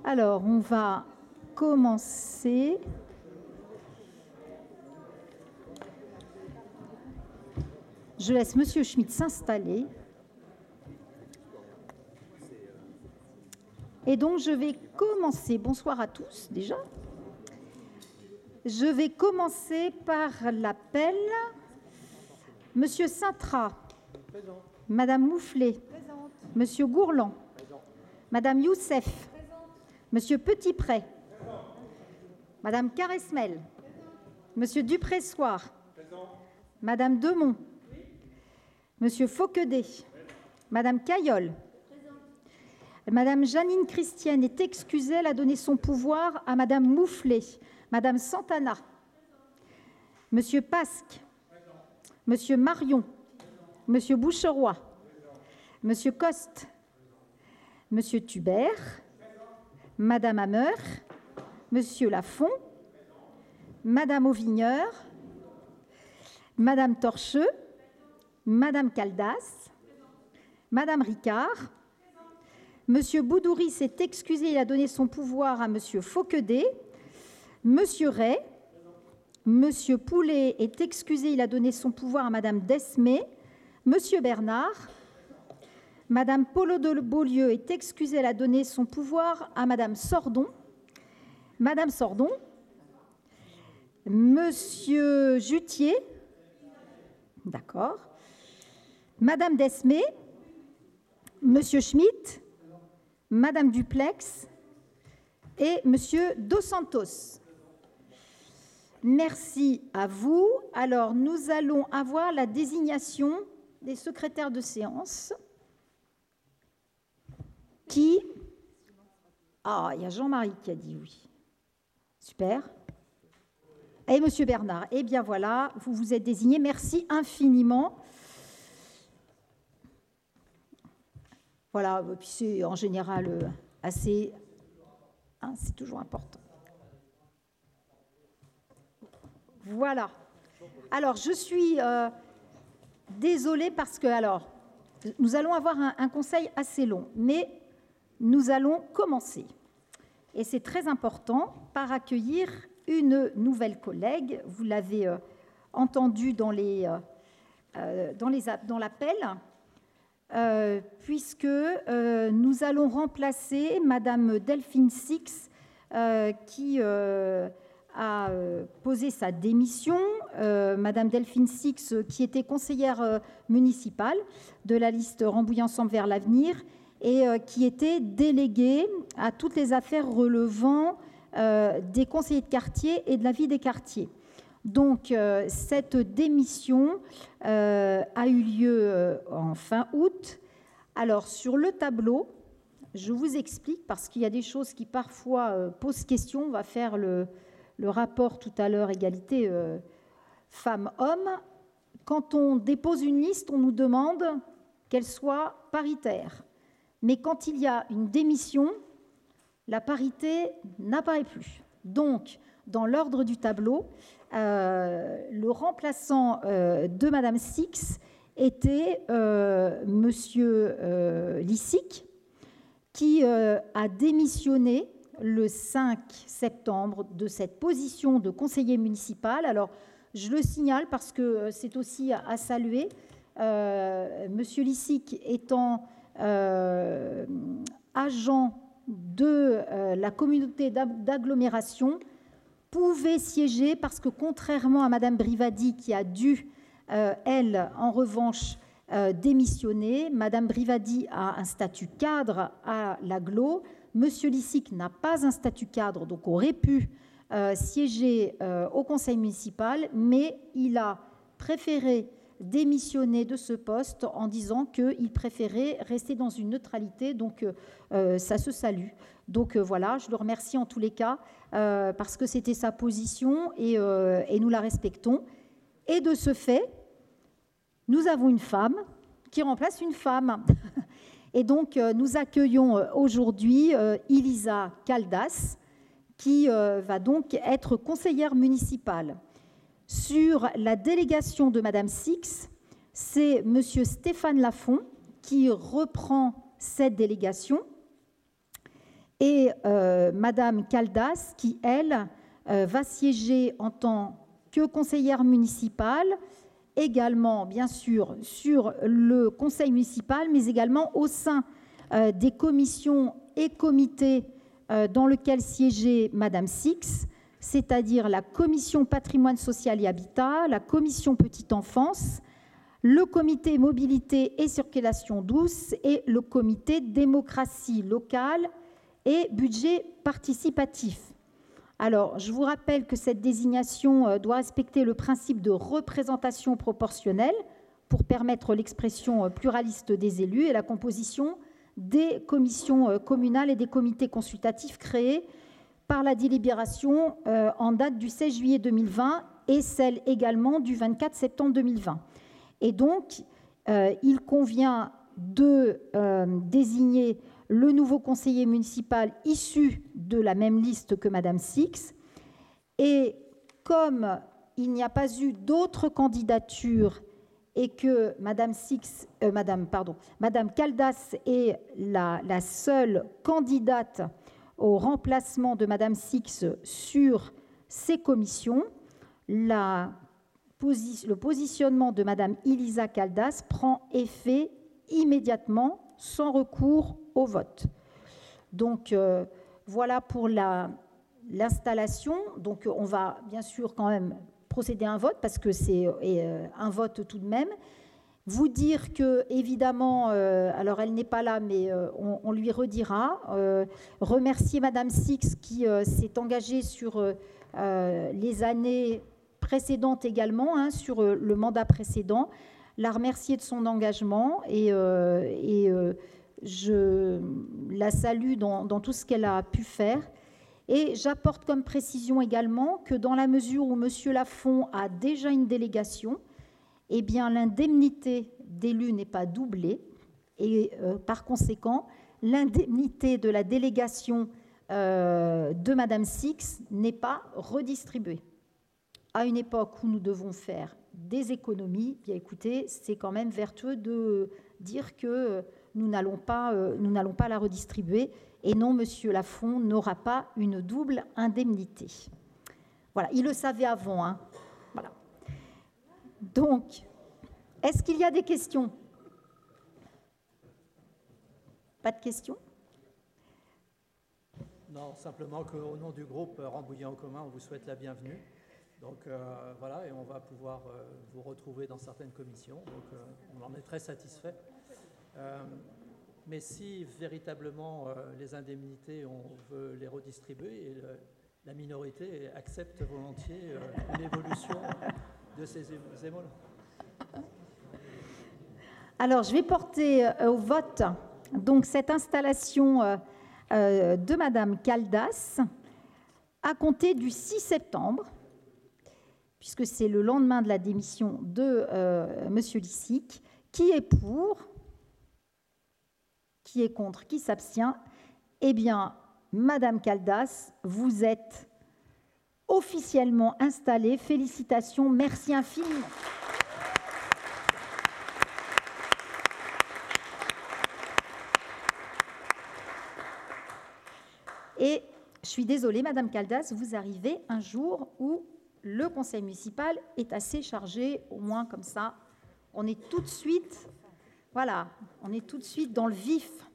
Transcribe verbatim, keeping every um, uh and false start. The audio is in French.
Alors, on va commencer. Je laisse Monsieur Schmitt s'installer. Et donc, je vais commencer. Bonsoir à tous, déjà. Je vais commencer par l'appel. Monsieur Sintra. Présent. Madame Moufflet. Présente. Monsieur Gourland. Présent. Madame Youssef. Présente. Monsieur Petitpré. Présent. Madame Caresmel. Présent. Monsieur Dupressoir. Présent. Madame Demont. Oui. Monsieur Fauquedet. Présent. Madame Caillol. Présent. Madame Janine Christienne est excusée, elle a donné son pouvoir à Madame Moufflet. Madame Santana. Présent. Monsieur Pasque. Présent. Monsieur Marion. Présent. Monsieur Boucheroy. Présent. Monsieur Coste. Présent. Monsieur Tubert. Présent. Madame Hammer. Monsieur Lafont. Présent. Madame Auvigneur. Présent. Madame Torcheux. Présent. Madame Caldas. Présent. Madame Ricard. Présent. Monsieur Boudouris s'est excusé, il a donné son pouvoir à Monsieur Fauquedet. Monsieur Ray. Monsieur Poulet est excusé, il a donné son pouvoir à Madame Desmé. Monsieur Bernard. Madame Polo de Beaulieu est excusée, elle a donné son pouvoir à Madame Sordon. Madame Sordon. Monsieur Jutier. D'accord. Madame Desmé. Monsieur Schmitt. Madame Duplex. Et Monsieur Dos Santos. Merci à vous. Alors, nous allons avoir la désignation des secrétaires de séance. Qui? Ah, il y a Jean-Marie qui a dit oui. Super. Et Monsieur Bernard. Eh bien voilà, vous vous êtes désignés. Merci infiniment. Voilà, puis c'est en général assez... Hein, c'est toujours important. Voilà. Alors, je suis euh, désolée parce que, alors, nous allons avoir un, un conseil assez long, mais nous allons commencer. Et c'est très important par accueillir une nouvelle collègue. Vous l'avez euh, entendu dans les, euh, dans les, dans l'appel, euh, puisque euh, nous allons remplacer Madame Delphine Six, euh, qui... Euh, a posé sa démission. Euh, Madame Delphine Six, qui était conseillère euh, municipale de la liste Rambouillet Ensemble vers l'avenir et euh, qui était déléguée à toutes les affaires relevant euh, des conseillers de quartier et de la vie des quartiers. Donc, euh, cette démission euh, a eu lieu euh, en fin août. Alors, sur le tableau, je vous explique, parce qu'il y a des choses qui parfois euh, posent question. On va faire le... le rapport tout à l'heure, égalité euh, femmes-hommes. Quand on dépose une liste, on nous demande qu'elle soit paritaire. Mais quand il y a une démission, la parité n'apparaît plus. Donc, dans l'ordre du tableau, euh, le remplaçant euh, de Madame Six était euh, Monsieur euh, Lissic, qui euh, a démissionné le cinq septembre de cette position de conseiller municipal. Alors, je le signale parce que c'est aussi à saluer. Euh, Monsieur Lissic étant euh, agent de euh, la communauté d'agglomération, pouvait siéger parce que contrairement à Madame Brivadi qui a dû, euh, elle, en revanche, euh, démissionner, Madame Brivadi a un statut cadre à l'agglo. Monsieur Lissic n'a pas un statut cadre, donc aurait pu euh, siéger euh, au conseil municipal, mais il a préféré démissionner de ce poste en disant qu'il préférait rester dans une neutralité, donc euh, ça se salue. Donc euh, voilà, je le remercie en tous les cas, euh, parce que c'était sa position et, euh, et nous la respectons. Et de ce fait, nous avons une femme qui remplace une femme. Et donc, euh, nous accueillons euh, aujourd'hui euh, Elisa Caldas, qui euh, va donc être conseillère municipale. Sur la délégation de Madame Six, c'est Monsieur Stéphane Lafont qui reprend cette délégation. et euh, Madame Caldas, qui, elle, euh, va siéger en tant que conseillère municipale, également, bien sûr, sur le conseil municipal, mais également au sein euh, des commissions et comités euh, dans lesquels siégeait Madame Six, c'est-à-dire la commission patrimoine social et habitat, la commission petite enfance, le comité mobilité et circulation douce et le comité démocratie locale et budget participatif. Alors, je vous rappelle que cette désignation doit respecter le principe de représentation proportionnelle pour permettre l'expression pluraliste des élus et la composition des commissions communales et des comités consultatifs créés par la délibération en date du seize juillet deux mille vingt et celle également du vingt-quatre septembre deux mille vingt. Et donc, euh, il convient de euh, désigner le nouveau conseiller municipal issu de la même liste que Madame Six. Et comme il n'y a pas eu d'autres candidatures et que Madame Six, euh, Madame, pardon, Madame Caldas est la, la seule candidate au remplacement de Madame Six sur ces commissions, la, le positionnement de Madame Elisa Caldas prend effet immédiatement sans recours au vote. Donc, euh, voilà pour l'installation. Donc, on va bien sûr quand même procéder à un vote parce que c'est euh, un vote tout de même. Vous dire que, évidemment, euh, alors elle n'est pas là, mais euh, on, on lui redira. Euh, remercier Madame Six qui euh, s'est engagée sur euh, les années précédentes également, hein, sur euh, le mandat précédent. La remercier de son engagement et, euh, et euh, je la salue dans, dans tout ce qu'elle a pu faire. Et j'apporte comme précision également que dans la mesure où M. Lafont a déjà une délégation, eh bien l'indemnité d'élu n'est pas doublée et euh, par conséquent, l'indemnité de la délégation euh, de Madame Six n'est pas redistribuée. À une époque où nous devons faire des économies, bien écoutez, c'est quand même vertueux de dire que nous n'allons pas, euh, nous n'allons pas la redistribuer. Et non, M. Lafont n'aura pas une double indemnité. Voilà, il le savait avant. Hein. Voilà. Donc, est-ce qu'il y a des questions? Pas de questions? Non, simplement qu'au nom du groupe Rambouillet en commun, on vous souhaite la bienvenue. Donc euh, voilà, et on va pouvoir euh, vous retrouver dans certaines commissions. Donc euh, on en est très satisfait. Euh, mais si véritablement euh, les indemnités, on veut les redistribuer, et le, la minorité accepte volontiers euh, l'évolution de ces émoluments. Alors, je vais porter euh, au vote donc cette installation euh, euh, de Madame Caldas à compter du six septembre. Puisque c'est le lendemain de la démission de euh, M. Lissic, qui est pour, qui est contre, qui s'abstient. Eh bien, Madame Caldas, vous êtes officiellement installée. Félicitations, merci infiniment. Et je suis désolée, Madame Caldas, vous arrivez un jour où le conseil municipal est assez chargé, au moins comme ça, on est tout de suite, voilà, on est tout de suite dans le vif